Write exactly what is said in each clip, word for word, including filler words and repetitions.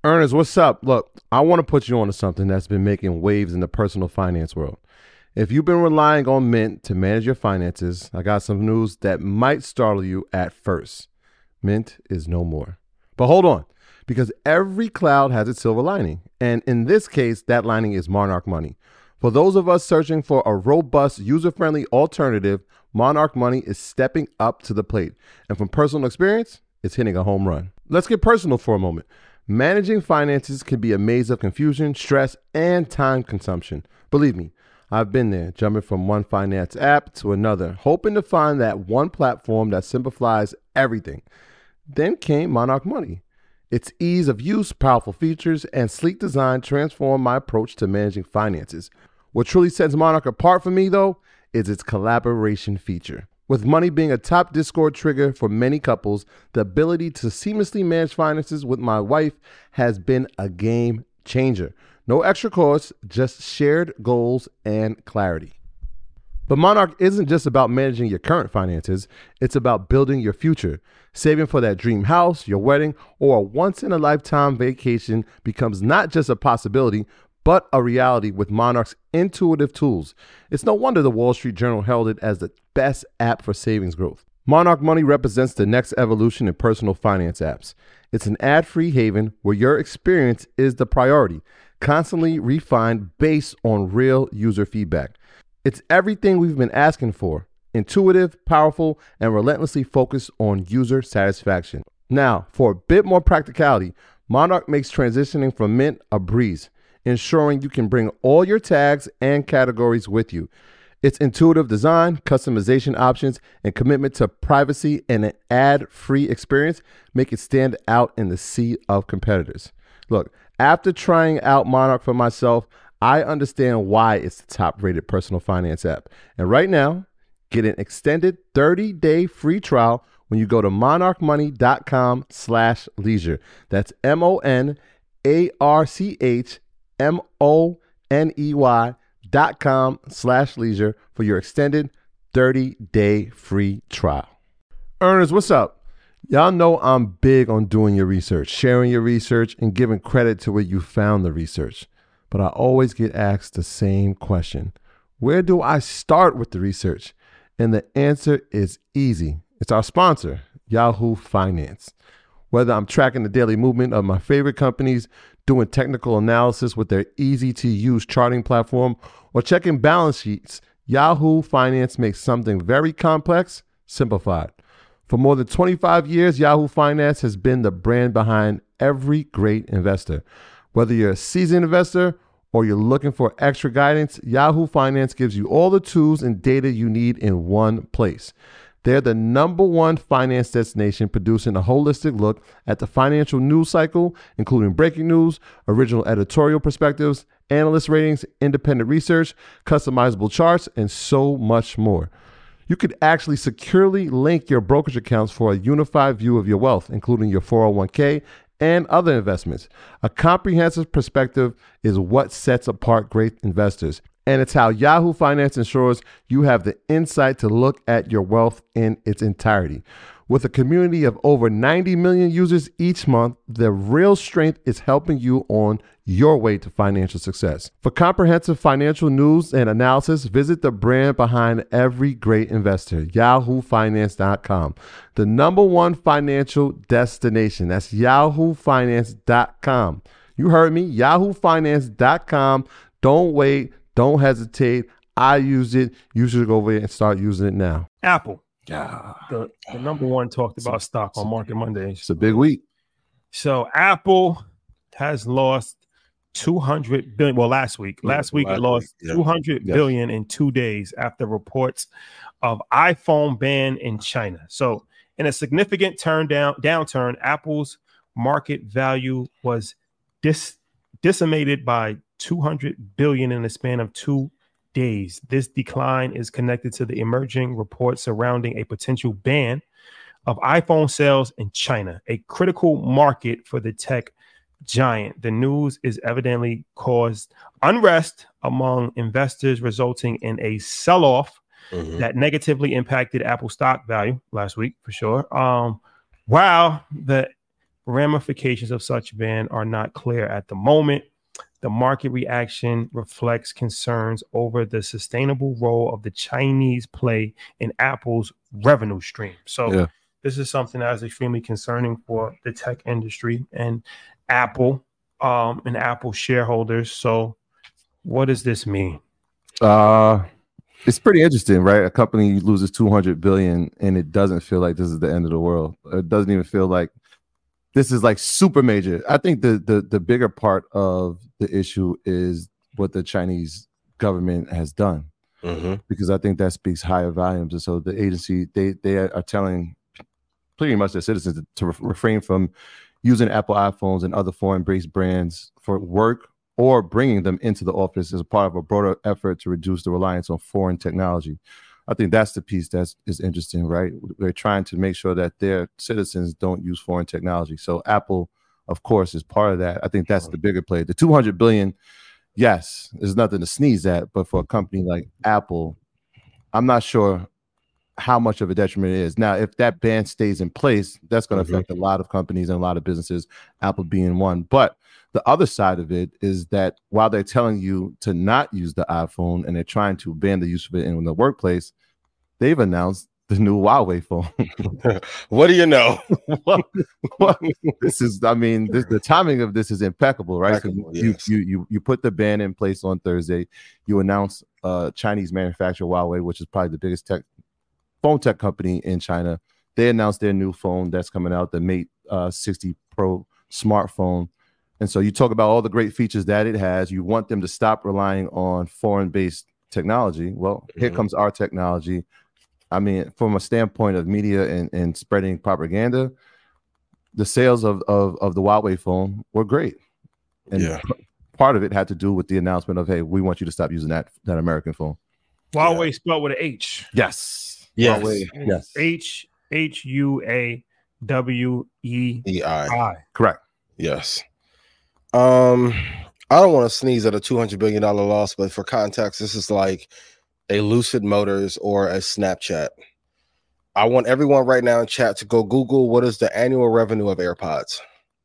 Ernest, what's up? Look, I want to put you on to something that's been making waves in the personal finance world. If you've been relying on Mint to manage your finances, I got some news that might startle you at first. Mint is no more. But hold on, because every cloud has its silver lining. And in this case, that lining is Monarch Money. For those of us searching for a robust, user-friendly alternative, Monarch Money is stepping up to the plate. And from personal experience, it's hitting a home run. Let's get personal for a moment. Managing finances can be a maze of confusion, stress, and time consumption. Believe me, I've been there, jumping from one finance app to another, hoping to find that one platform that simplifies everything. Then came Monarch Money. Its ease of use, powerful features, and sleek design transformed my approach to managing finances. What truly sets Monarch apart for me, though, is its collaboration feature. With Money being a top Discord trigger for many couples, the ability to seamlessly manage finances with my wife has been a game changer. No extra costs, just shared goals and clarity. But Monarch isn't just about managing your current finances, it's about building your future. Saving for that dream house, your wedding, or a once-in-a-lifetime vacation becomes not just a possibility, but a reality with Monarch's intuitive tools. It's no wonder the Wall Street Journal held it as the best app for savings growth. Monarch Money represents the next evolution in personal finance apps. It's an ad-free haven where your experience is the priority, constantly refined based on real user feedback. It's everything we've been asking for: intuitive, powerful, and relentlessly focused on user satisfaction. Now, for a bit more practicality, Monarch makes transitioning from Mint a breeze, ensuring you can bring all your tags and categories with you. Its intuitive design, customization options, and commitment to privacy and an ad-free experience make it stand out in the sea of competitors. Look, after trying out Monarch for myself, I understand why it's the top-rated personal finance app. And right now, get an extended thirty-day free trial when you go to monarchmoney.com slash leisure. That's M-O-N-A-R-C-H M-O-N-E-Y dot com slash leisure for your extended thirty-day free trial. Earners, what's up? Y'all know I'm big on doing your research, sharing your research, and giving credit to where you found the research. But I always get asked the same question. Where do I start with the research? And the answer is easy. It's our sponsor, Yahoo Finance. Whether I'm tracking the daily movement of my favorite companies, doing technical analysis with their easy-to-use charting platform, or checking balance sheets, Yahoo Finance makes something very complex simplified. For more than twenty-five years, Yahoo Finance has been the brand behind every great investor. Whether you're a seasoned investor or you're looking for extra guidance, Yahoo Finance gives you all the tools and data you need in one place. They're the number one finance destination, producing a holistic look at the financial news cycle, including breaking news, original editorial perspectives, analyst ratings, independent research, customizable charts, and so much more. You could actually securely link your brokerage accounts for a unified view of your wealth, including your four oh one k and other investments. A comprehensive perspective is what sets apart great investors. And it's how Yahoo Finance ensures you have the insight to look at your wealth in its entirety. With a community of over ninety million users each month, the real strength is helping you on your way to financial success. For comprehensive financial news and analysis, visit the brand behind every great investor, yahoo finance dot com. The number one financial destination. That's yahoo finance dot com. You heard me, yahoo finance dot com. Don't wait. Don't hesitate. I use it. You should go over there and start using it now. Apple. Yeah. The, the number one talked about stock on Market Mondays. It's a big week. So Apple has lost two hundred billion. Well, last week, last week it lost yeah. two hundred Yes. billion in two days after reports of iPhone ban in China. So in a significant turn down downturn, Apple's market value was dis, decimated by two hundred billion in the span of two days. This decline is connected to the emerging reports surrounding a potential ban of iPhone sales in China, a critical market for the tech giant. The news is evidently caused unrest among investors, resulting in a sell-off mm-hmm. that negatively impacted Apple stock value last week for sure. Um, while the Ramifications of such ban are not clear at the moment. The market reaction reflects concerns over the sustainable role of the Chinese play in Apple's revenue stream. So Yeah. this is something that is extremely concerning for the tech industry and Apple um, and Apple shareholders. So what does this mean? Uh, it's pretty interesting, right? A company loses two hundred billion and it doesn't feel like this is the end of the world. It doesn't even feel like this is like super major. I think the the the bigger part of the issue is what the Chinese government has done, mm-hmm. because I think that speaks higher volumes. And so the agency, they they are telling pretty much their citizens to, to re- refrain from using Apple iPhones and other foreign-based brands for work, or bringing them into the office as a part of a broader effort to reduce the reliance on foreign technology. I think that's the piece that is interesting, right? They're trying to make sure that their citizens don't use foreign technology. So Apple, of course, is part of that. I think that's the bigger play. The two hundred billion, yes, there's nothing to sneeze at, but for a company like Apple, I'm not sure how much of a detriment it is. Now, if that ban stays in place, that's going to mm-hmm. affect a lot of companies and a lot of businesses, Apple being one. But the other side of it is that while they're telling you to not use the iPhone and they're trying to ban the use of it in the workplace, they've announced the new Huawei phone. What do you know? well, well, this is, I mean, this, the timing of this is impeccable, right? Impeccable, you, yes. you, you, you put the ban in place on Thursday. You announce uh, Chinese manufacturer Huawei, which is probably the biggest tech phone tech company in China. They announced their new phone that's coming out, the Mate uh, sixty Pro smartphone. And so you talk about all the great features that it has. You want them to stop relying on foreign-based technology. Well, mm-hmm. here comes our technology. I mean, from a standpoint of media and, and spreading propaganda, the sales of, of, of the Huawei phone were great. And yeah. p- part of it had to do with the announcement of, hey, we want you to stop using that, that American phone. Huawei yeah. spelled with an H. Yes. Yes. Huawei, yes. H H U A W E I. Correct. Yes. Um, I don't want to sneeze at a two hundred billion dollars loss, but for context, this is like a Lucid Motors or a Snapchat. I want everyone right now in chat to go Google what is the annual revenue of AirPods.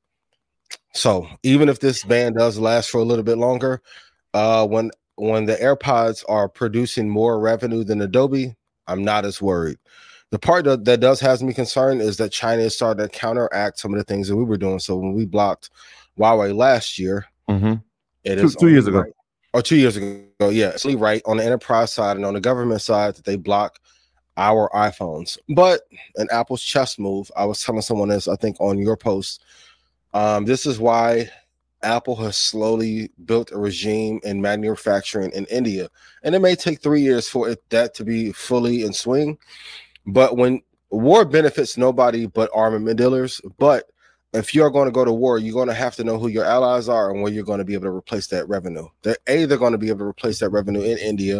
So even if this ban does last for a little bit longer, uh, when when the AirPods are producing more revenue than Adobe, I'm not as worried. The part that, that does has me concerned is that China is starting to counteract some of the things that we were doing. So when we blocked Huawei last year, mm-hmm. it two, is two years ago. Right, or two years ago, yeah, it's right on the enterprise side and on the government side that they block our iPhones. But an Apple's chess move, I was telling someone this, I think on your post, um, this is why Apple has slowly built a regime in manufacturing in India. And it may take three years for it that to be fully in swing. But when war benefits nobody but armament dealers, but if you're going to go to war, you're going to have to know who your allies are and where you're going to be able to replace that revenue. They're either going to be able to replace that revenue in India.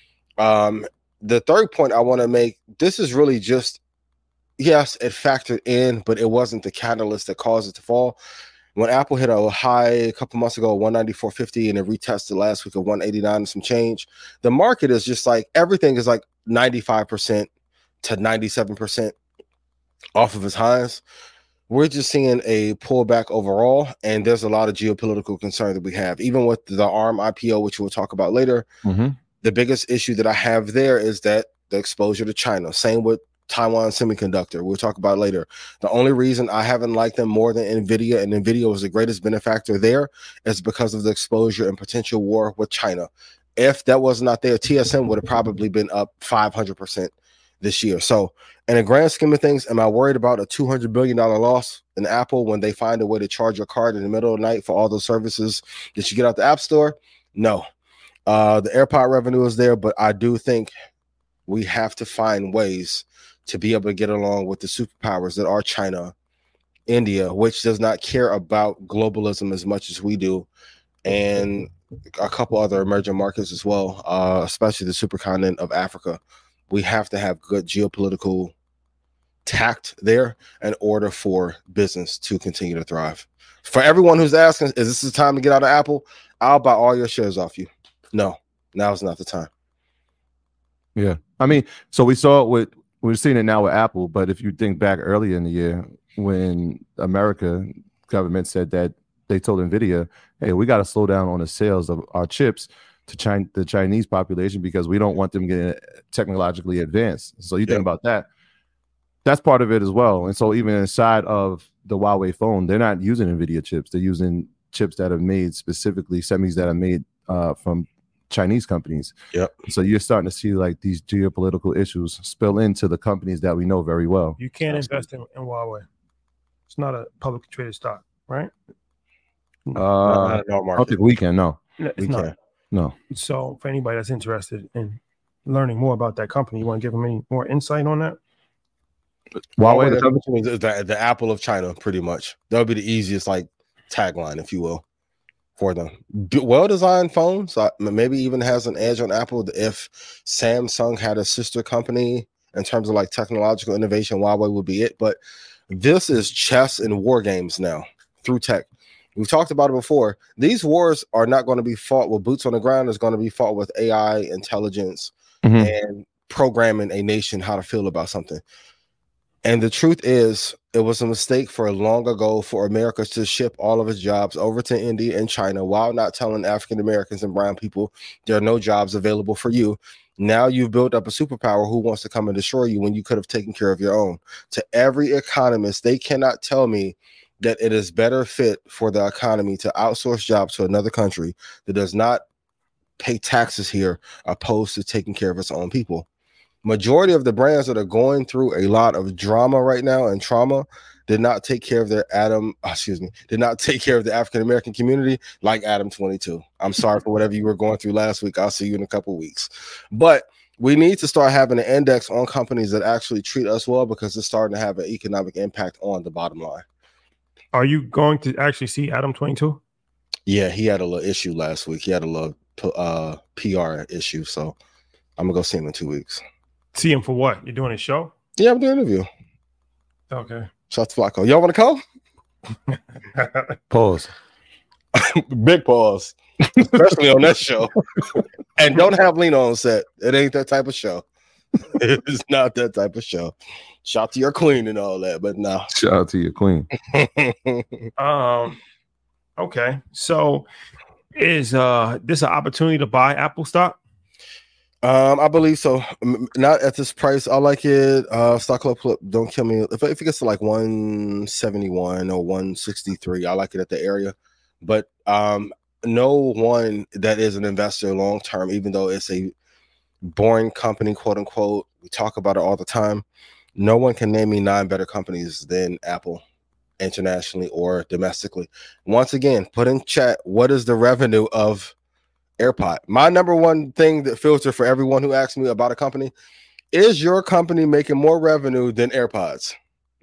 Um, the third point I want to make, this is really just, yes, it factored in, but it wasn't the catalyst that caused it to fall. When Apple hit a high a couple months ago, one ninety-four fifty, and it retested last week at one eighty-nine and some change, the market is just like, everything is like ninety-five percent to ninety-seven percent off of its highs. We're just seeing a pullback overall, and there's a lot of geopolitical concern that we have. Even with the ARM I P O, which we'll talk about later, mm-hmm. the biggest issue that I have there is that the exposure to China. Same with Taiwan Semiconductor. We'll talk about later. The only reason I haven't liked them more than NVIDIA, and NVIDIA was the greatest benefactor there, is because of the exposure and potential war with China. If that was not there, T S M would have probably been up five hundred percent this year. So in the grand scheme of things, am I worried about a two hundred billion dollars loss in Apple when they find a way to charge your card in the middle of the night for all those services that you get out the App Store? No. Uh, the AirPod revenue is there, but I do think we have to find ways to be able to get along with the superpowers that are China, India, which does not care about globalism as much as we do, and a couple other emerging markets as well, uh, especially the supercontinent of Africa. We have to have good geopolitical tact there in order for business to continue to thrive. For everyone who's asking, is this the time to get out of Apple? I'll buy all your shares off you. No, now is not the time. Yeah. I mean, so we saw it with, we're seeing it now with Apple, but if you think back earlier in the year, when America government said that they told NVIDIA, hey, we got to slow down on the sales of our chips to China, the Chinese population, because we don't want them getting technologically advanced. So you Yeah. think about that. That's part of it as well. And so even inside of the Huawei phone, they're not using NVIDIA chips. They're using chips that are made specifically, semis that are made uh, from Chinese companies. Yep. So you're starting to see like these geopolitical issues spill into the companies that we know very well. You can't invest in, in Huawei. It's not a publicly traded stock, right? Uh, Not in our I market. don't think we can. No, No, It's We not. can. no. So for anybody that's interested in learning more about that company, you want to give them any more insight on that? Huawei, the Huawei company- is the, the Apple of China, pretty much. That would be the easiest like tagline, if you will, for them. Well designed phones. Uh, maybe even has an edge on Apple. If Samsung had a sister company in terms of like technological innovation, Huawei would be it. But this is chess and war games now through tech. We've talked about it before. These wars are not going to be fought with boots on the ground. It's going to be fought with A I, intelligence, Mhm. and programming a nation how to feel about something. And the truth is, it was a mistake for long ago for America to ship all of its jobs over to India and China while not telling African Americans and brown people there are no jobs available for you. Now you've built up a superpower who wants to come and destroy you when you could have taken care of your own. To every economist, they cannot tell me that it is better fit for the economy to outsource jobs to another country that does not pay taxes here, opposed to taking care of its own people. Majority of the brands that are going through a lot of drama right now and trauma did not take care of their Adam, excuse me, did not take care of the African American community like Adam twenty-two. I'm sorry for whatever you were going through last week. I'll see you in a couple weeks. But we need to start having an index on companies that actually treat us well, because it's starting to have an economic impact on the bottom line. Are you going to actually see Adam twenty-two? Yeah, he had a little issue last week. He had a little uh, P R issue. So I'm going to go see him in two weeks. See him for what? You're doing a show? Yeah, I'm doing an interview. Okay. Shout out to Flacco. Y'all want to come? Pause. Big pause, especially on that show. And don't have Lena on set. It ain't that type of show. It's not that type of show. Shout to your queen and all that, but no. Shout out to your queen. um. Okay. So, is uh this an opportunity to buy Apple stock? um, I believe so. M- Not at this price. I like it. Uh, stock club, club don't kill me. If, if it gets to like one seventy-one or one sixty-three, I like it at the area. But um, no one that is an investor long term, even though it's a boring company, quote unquote, we talk about it all the time. No one can name me nine better companies than Apple, internationally or domestically. Once again, put in chat, what is the revenue of AirPod? My number one thing that filter for everyone who asks me about a company: is your company making more revenue than AirPods?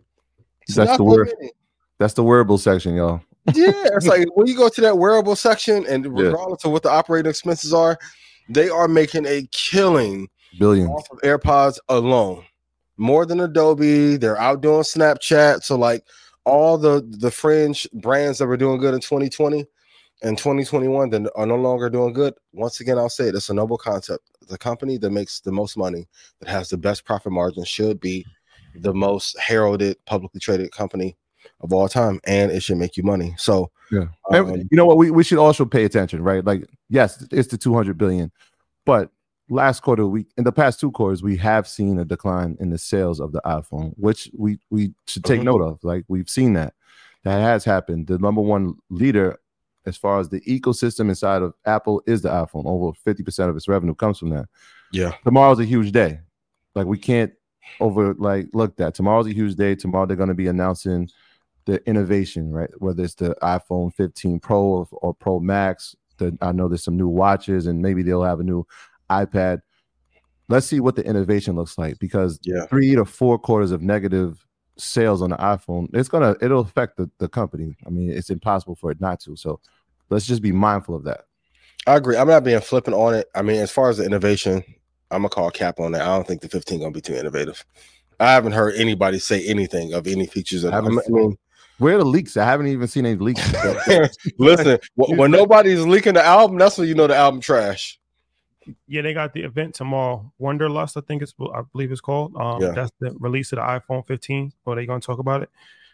It's That's not the that word. many. That's the wearable section, y'all. Yeah, it's like when you go to that wearable section, and Yeah. regardless of what the operating expenses are, they are making a killing Billions. off of AirPods alone. More than Adobe. They're out doing Snapchat. So like all the the fringe brands that were doing good in twenty twenty and twenty twenty-one that are no longer doing good. Once again, I'll say it, it's a noble concept. The company that makes the most money, that has the best profit margin, should be the most heralded publicly traded company of all time, and it should make you money. So Yeah. um, And you know what? We, we should also pay attention, right? Like, yes, it's the two hundred billion, but last quarter, we in the past two quarters, we have seen a decline in the sales of the iPhone, which we we should take Mhm. note of. Like, we've seen that that has happened. The number one leader as far as the ecosystem inside of Apple is the iPhone. Over fifty percent of its revenue comes from that. yeah, Tomorrow's a huge day. Like, we can't over like look that tomorrow's a huge day. Tomorrow they're going to be announcing the innovation, right? Whether it's the iPhone fifteen Pro or, or Pro Max. The, I know there's some new watches, and maybe they'll have a new iPad. Let's see what the innovation looks like, because yeah. three to four quarters of negative sales on the iPhone, it's gonna it'll affect the, the company. I mean, it's impossible for it not to. So let's just be mindful of that. I agree. I'm not being flippant on it. I mean, as far as the innovation, I'm gonna call cap on that. I don't think the fifteen gonna be too innovative. I haven't heard anybody say anything of any features. That, I, haven't I mean, Where are the leaks? I haven't even seen any leaks. listen, when, when nobody's leaking the album, that's when you know the album trash. Yeah, they got the event tomorrow. Wonderlust, I think it's, I believe it's called. Um, Yeah. That's the release of the iPhone fifteen. Or they gonna talk about it.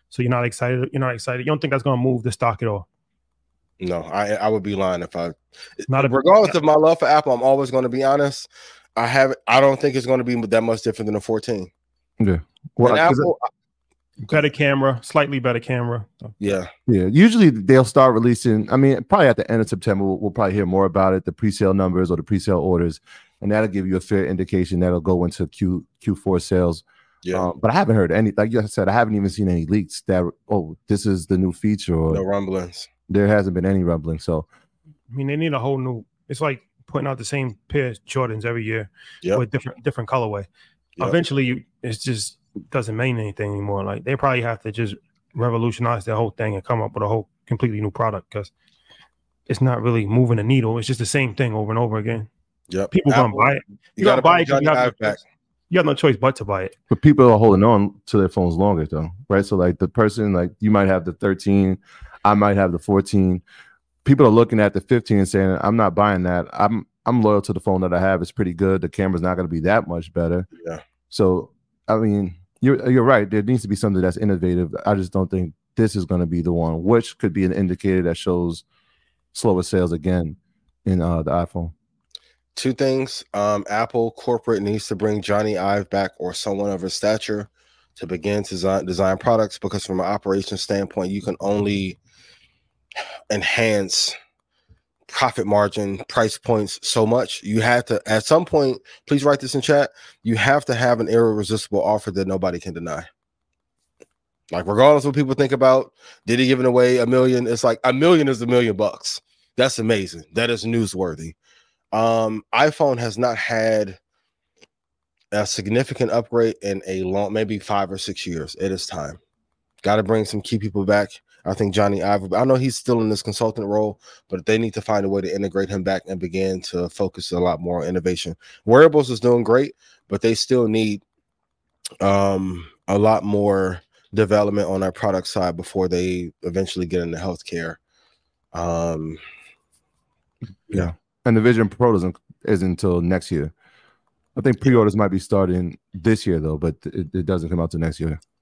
So you're not excited. You're not excited. You don't think that's going to move the stock at all? No, I I would be lying if I. Not a, regardless of my love for Apple, I'm always going to be honest. I have. I don't think it's going to be that much different than a fourteen. Yeah. Well, and Apple, better camera, slightly better camera. Yeah. Yeah. Usually they'll start releasing. I mean, probably at the end of September, we'll, we'll probably hear more about it, the pre-sale numbers or the pre-sale orders, and that'll give you a fair indication that'll go into Q Q4 sales. Yeah. Um, but I haven't heard any. Like you said, I haven't even seen any leaks that oh, this is the new feature. Or no rumblings. There hasn't been any rumbling. So, I mean, they need a whole new. It's like putting out the same pair of Jordans every year yep. with different different colorway. Yep. Eventually, you, it's just doesn't mean anything anymore. Like they probably have to just revolutionize their whole thing and come up with a whole completely new product because it's not really moving the needle. It's just the same thing over and over again. Yep. People Apple, gonna buy it. You, you gotta, gotta buy it. Johnny You have, back. you have no choice but to buy it. But people are holding on to their phones longer, though, right? So, like the person, like you might have the thirteen, I might have the fourteen. People are looking at the fifteen and saying, "I'm not buying that. I'm I'm loyal to the phone that I have. It's pretty good. The camera's not going to be that much better." Yeah. So, I mean, you're you're right. There needs to be something that's innovative. I just don't think this is going to be the one, which could be an indicator that shows slower sales again in uh, the iPhone. Two things. Um, Apple corporate needs to bring Johnny Ive back or someone of his stature to begin to design, design products, because from an operations standpoint, you can only enhance profit margin, price points so much. You have to, at some point, please write this in chat, you have to have an irresistible offer that nobody can deny. Like, regardless of what people think about, did he giving away a million? It's like a million is a million bucks. That's amazing. That is newsworthy. Um, iPhone has not had a significant upgrade in a long, maybe five or six years. It is time. Got to bring some key people back. I think Johnny Ive, I know he's still in this consultant role, but they need to find a way to integrate him back and begin to focus a lot more on innovation. Wearables is doing great, but they still need um, a lot more development on our product side before they eventually get into healthcare. Um, yeah. And the Vision Pro doesn't isn't until next year. I think pre-orders might be starting this year though, but it, it doesn't come out till next year.